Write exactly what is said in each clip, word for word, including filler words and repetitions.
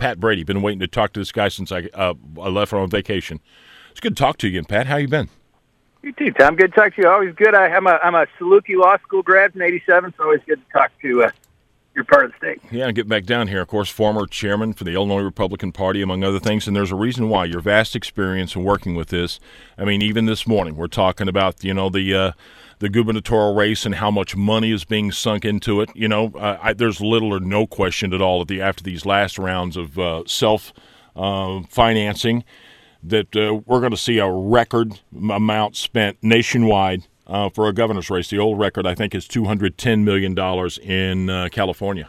Pat Brady. Been waiting to talk to this guy since I, uh, I left on vacation. It's good to talk to you again, Pat. How you been? You too, Tom. Good to talk to you. Always good. I, I'm a I'm a Saluki Law School grad from eighty-seven, so always good to talk to uh, your part of the state. Yeah, and get back down here. Of course, former chairman for the Illinois Republican Party, among other things, and there's a reason why. Your vast experience in working with this. I mean, even this morning, we're talking about, you know, the uh, the gubernatorial race and how much money is being sunk into it. You know, uh, I, there's little or no question at all at the, after these last rounds of uh, self-financing uh, that uh, we're going to see a record amount spent nationwide uh, for a governor's race. The old record, I think, is two hundred ten million dollars in uh, California.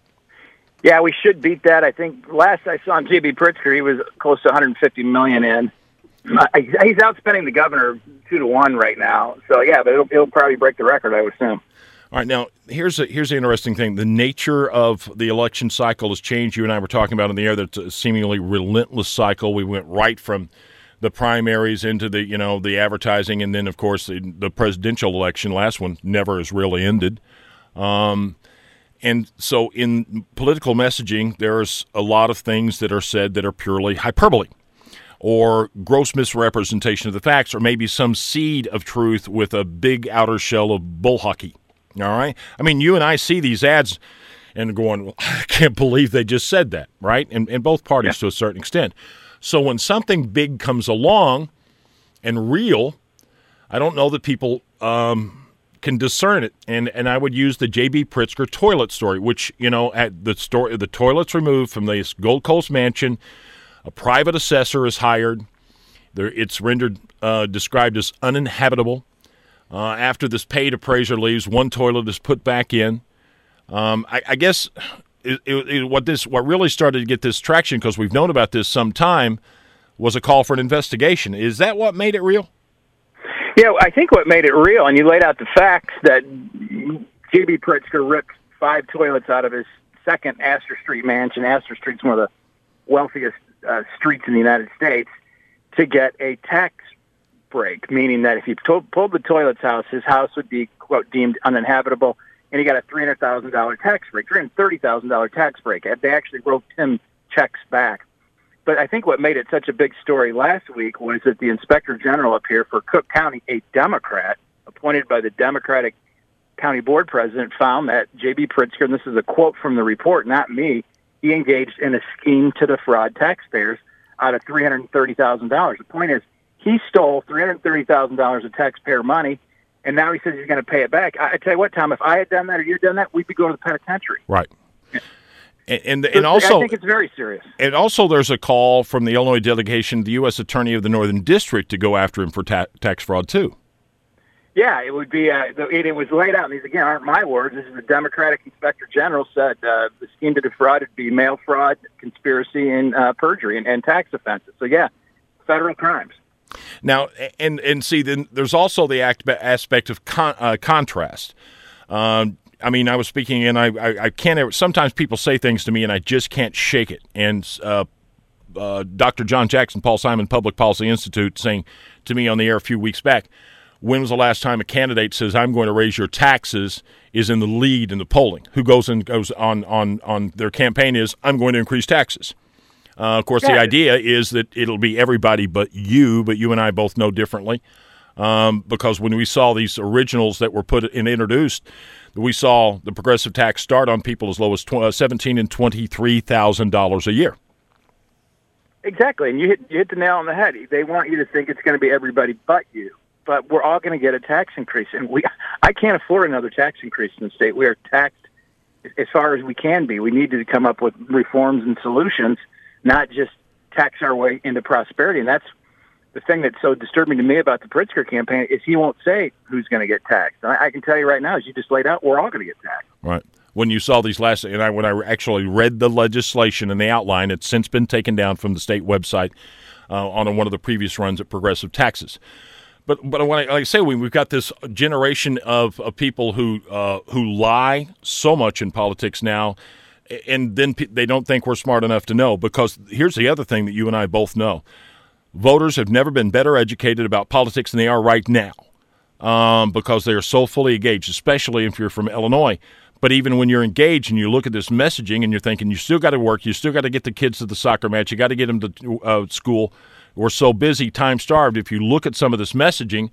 Yeah, we should beat that. I think last I saw on J B Pritzker, he was close to one hundred fifty million dollars in. Uh, he's outspending the governor two to one right now. So, yeah, but it'll, it'll probably break the record, I would assume. All right, now, here's a, here's the interesting thing. The nature of the election cycle has changed. You and I were talking about in the air that it's a seemingly relentless cycle. We went right from the primaries into the, you know, the advertising, and then, of course, the, the presidential election. Last one never has really ended. Um, and so in political messaging, there's a lot of things that are said that are purely hyperbole or gross misrepresentation of the facts, or maybe some seed of truth with a big outer shell of bull hockey. All right? I mean, you and I see these ads and going, well, I can't believe they just said that, right? And, and both parties yeah. to a certain extent. So when something big comes along and real, I don't know that people um, can discern it. And and I would use the J B Pritzker toilet story, which, you know, at the story, the toilet's removed from the Gold Coast mansion. A private assessor is hired. There, it's rendered, uh, described as uninhabitable. Uh, after this paid appraiser leaves, one toilet is put back in. Um, I, I guess it, it, it, what this what really started to get this traction, because we've known about this some time, was a call for an investigation. Is that what made it real? Yeah, I think what made it real, and you laid out the facts that J B Pritzker ripped five toilets out of his second Astor Street mansion. Astor Street's one of the wealthiest uh, streets in the United States, to get a tax break, meaning that if he to- pulled the toilets house, his house would be, quote, deemed uninhabitable, and he got a three hundred thousand dollars tax break, three hundred thirty thousand dollars tax break. They actually wrote him checks back. But I think what made it such a big story last week was that the Inspector General up here for Cook County, a Democrat, appointed by the Democratic County Board President, found that J B Pritzker, and this is a quote from the report, not me, he engaged in a scheme to defraud taxpayers out of three hundred thirty thousand dollars. The point is, he stole three hundred thirty thousand dollars of taxpayer money, and now he says he's going to pay it back. I, I tell you what, Tom, if I had done that or you had done that, we'd be going to the penitentiary. Right. And, and, and also, I think it's very serious. And also there's a call from the Illinois delegation, the U S Attorney of the Northern District, to go after him for ta- tax fraud, too. Yeah, it would be, uh, it, it was laid out, and these, again, aren't my words. This is the Democratic Inspector General said uh, the scheme to defraud would be mail fraud, conspiracy, and uh, perjury, and, and tax offenses. So, yeah, federal crimes. Now, and and see, then there's also the act, aspect of con, uh, contrast. Um, I mean, I was speaking, and I, I, I can't ever, sometimes people say things to me, and I just can't shake it. And uh, uh, Doctor John Jackson, Paul Simon Public Policy Institute, saying to me on the air a few weeks back, when was the last time a candidate says, I'm going to raise your taxes, is in the lead in the polling? Who goes and goes on, on, on their campaign is, I'm going to increase taxes. Uh, of course, yeah. The idea is that it'll be everybody but you, but you and I both know differently. Um, because when we saw these originals that were put and introduced, we saw the progressive tax start on people as low as seventeen thousand dollars and twenty-three thousand dollars a year. Exactly, and you hit, you hit the nail on the head. They want you to think it's going to be everybody but you. But we're all going to get a tax increase, and we I can't afford another tax increase in the state. We are taxed as far as we can be. We need to come up with reforms and solutions, not just tax our way into prosperity. And that's the thing that's so disturbing to me about the Pritzker campaign, is he won't say who's going to get taxed. And I, I can tell you right now, as you just laid out, we're all going to get taxed. Right. When you saw these last, and I when I actually read the legislation and the outline, it's since been taken down from the state website uh, on one of the previous runs at progressive taxes. But but when I, like I say, we, we've got this generation of, of people who uh, who lie so much in politics now, and then pe- they don't think we're smart enough to know. Because here's the other thing that you and I both know. Voters have never been better educated about politics than they are right now, um, because they are so fully engaged, especially if you're from Illinois. But even when you're engaged and you look at this messaging and you're thinking you still got to work, you still got to get the kids to the soccer match, you got to get them to uh, school. We're so busy, time-starved. If you look at some of this messaging,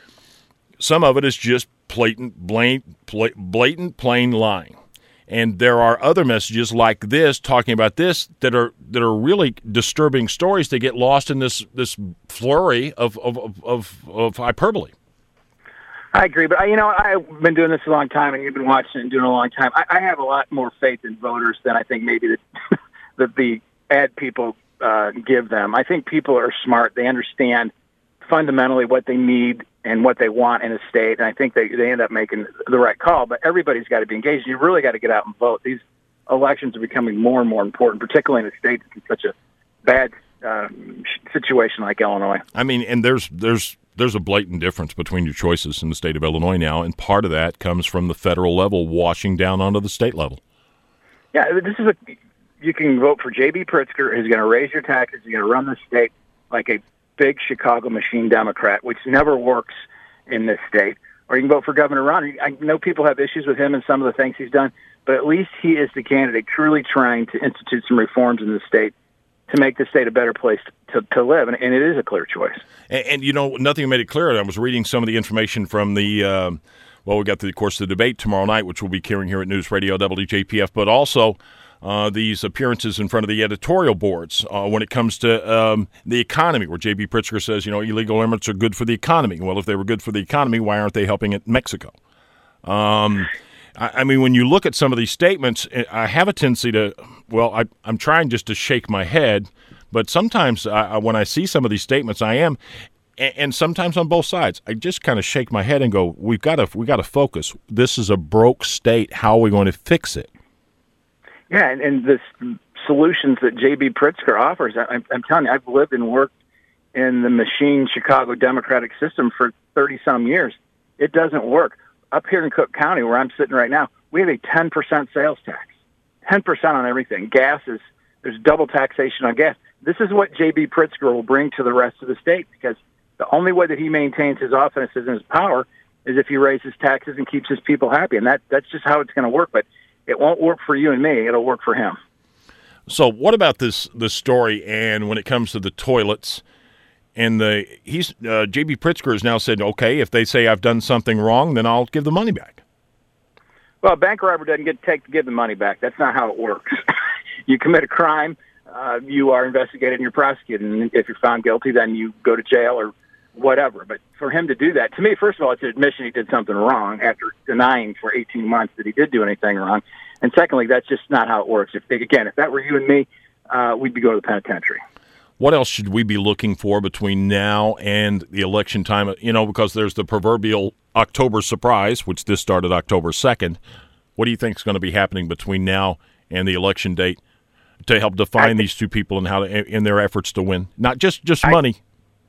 some of it is just blatant, blatant, blatant plain lying. And there are other messages like this, talking about this, that are that are really disturbing stories. They get lost in this this flurry of of, of, of, of hyperbole. I agree, but I, you know, I've been doing this a long time, and you've been watching and doing it a long time. I, I have a lot more faith in voters than I think maybe that that the ad people uh, give them. I think people are smart; they understand fundamentally what they need and what they want in a state, and I think they they end up making the right call. But everybody's got to be engaged. You really got to get out and vote. These elections are becoming more and more important, particularly in a state that's in such a bad uh, situation like Illinois. I mean, and there's there's there's a blatant difference between your choices in the state of Illinois now, and part of that comes from the federal level washing down onto the state level. Yeah, this is a you can vote for J B. Pritzker, who's going to raise your taxes, he's going to run the state like a big Chicago machine Democrat, which never works in this state. Or you can vote for Governor Ron. I know people have issues with him and some of the things he's done, but at least he is the candidate truly trying to institute some reforms in the state to make the state a better place to, to live, and, and it is a clear choice. And, and, you know, nothing made it clear. I was reading some of the information from the, uh, well, we got, the, of course, the debate tomorrow night, which we'll be carrying here at News Radio W J P F, but also Uh, these appearances in front of the editorial boards uh, when it comes to um, the economy, where J B. Pritzker says, you know, illegal immigrants are good for the economy. Well, if they were good for the economy, why aren't they helping at Mexico? Um, I, I mean, when you look at some of these statements, I have a tendency to, well, I, I'm trying just to shake my head, but sometimes I, when I see some of these statements, I am, and, and sometimes on both sides, I just kind of shake my head and go, we've got to, we got to focus. This is a broke state. How are we going to fix it? Yeah, and, and the solutions that J B. Pritzker offers, I, I'm telling you, I've lived and worked in the machine Chicago Democratic system for thirty-some years. It doesn't work. Up here in Cook County, where I'm sitting right now, we have a ten percent sales tax, ten percent on everything. Gas is, there's double taxation on gas. This is what J B. Pritzker will bring to the rest of the state, because the only way that he maintains his offices and his power is if he raises taxes and keeps his people happy, and that that's just how it's going to work. But it won't work for you and me. It'll work for him. So what about this this story, and when it comes to the toilets, and the he's uh, J B. Pritzker has now said, okay, if they say I've done something wrong, then I'll give the money back. Well, a bank robber doesn't get to take to give the money back. That's not how it works. You commit a crime, uh, you are investigated and you're prosecuted, and if you're found guilty, then you go to jail or whatever. But for him to do that, to me, first of all, it's an admission he did something wrong after denying for eighteen months that he did do anything wrong. And secondly, that's just not how it works. If again, if that were you and me, uh, we'd be going to the penitentiary. What else should we be looking for between now and the election time? You know, because there's the proverbial October surprise, which this started October second. What do you think is going to be happening between now and the election date to help define think, these two people and how to, in their efforts to win? Not just, just I, money.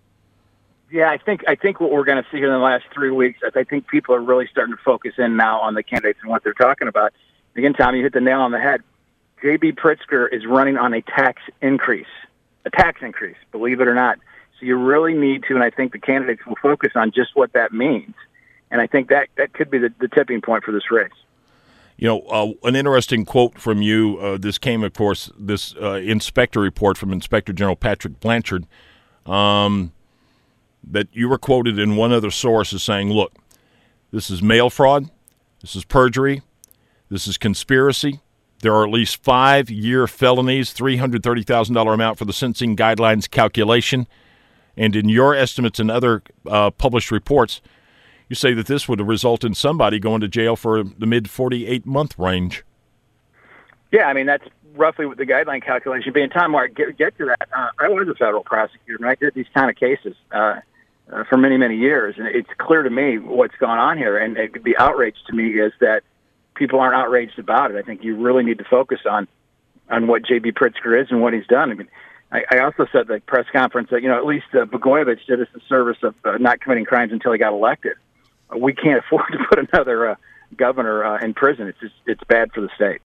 Yeah, I think I think what we're going to see here in the last three weeks, I think people are really starting to focus in now on the candidates and what they're talking about. Again, Tom, you hit the nail on the head. J B. Pritzker is running on a tax increase, a tax increase, believe it or not. So you really need to, and I think the candidates will focus on just what that means. And I think that, that could be the, the tipping point for this race. You know, uh, an interesting quote from you, uh, this came, of course, this uh, inspector report from Inspector General Patrick Blanchard, um, that you were quoted in one other source as saying, look, this is mail fraud, this is perjury, this is conspiracy. There are at least five-year felonies, three hundred thirty thousand dollars amount for the sentencing guidelines calculation. And in your estimates and other uh, published reports, you say that this would result in somebody going to jail for the mid forty-eight month range. Yeah, I mean, that's roughly what the guideline calculation being. Tom, where I get, get to that, uh, I was a federal prosecutor, and I did these kind of cases uh, uh, for many, many years. And it's clear to me what's going on here. And it, the outrage to me is that people aren't outraged about it. I think you really need to focus on on what J B. Pritzker is and what he's done. I mean, I, I also said at the press conference that, you know, at least uh, Blagojevich did us the service of uh, not committing crimes until he got elected. Uh, we can't afford to put another uh, governor uh, in prison. It's just, it's bad for the state.